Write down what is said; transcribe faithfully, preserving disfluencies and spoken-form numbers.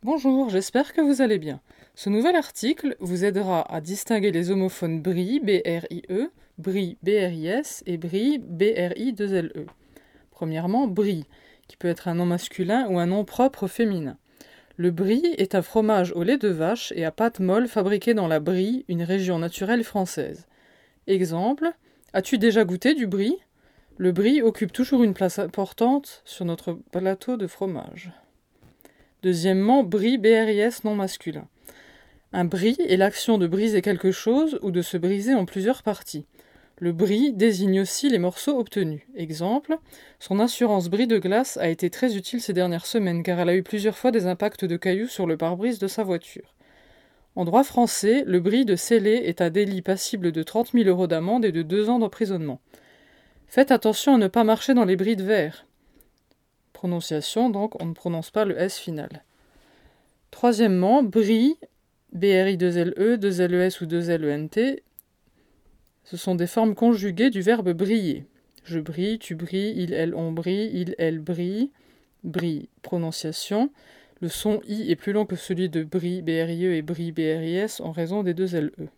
Bonjour, j'espère que vous allez bien. Ce nouvel article vous aidera à distinguer les homophones brie, B R I E, brie, B R I S et brie, B R I deux L E. Premièrement, brie, qui peut être un nom masculin ou un nom propre féminin. Le brie est un fromage au lait de vache et à pâte molle fabriqué dans la Brie, une région naturelle française. Exemple, as-tu déjà goûté du brie ? Le brie occupe toujours une place importante sur notre plateau de fromage. Deuxièmement, brie B R I S non masculin. Un brie est l'action de briser quelque chose ou de se briser en plusieurs parties. Le brie désigne aussi les morceaux obtenus. Exemple, son assurance brie de glace a été très utile ces dernières semaines car elle a eu plusieurs fois des impacts de cailloux sur le pare-brise de sa voiture. En droit français, le brie de scellé est un délit passible de trente mille euros d'amende et de deux ans d'emprisonnement. Faites attention à ne pas marcher dans les bris de verre. Prononciation, donc, on ne prononce pas le S final. Troisièmement, brie, B R I deux L E, deux L E S ou deux L E N T, ce sont des formes conjuguées du verbe briller. Je brille, tu brilles, il, elle, on brille, il, elle brille, brille, prononciation. Le son I est plus long que celui de brie, B R I E et brie, B R I S en raison des deux L E.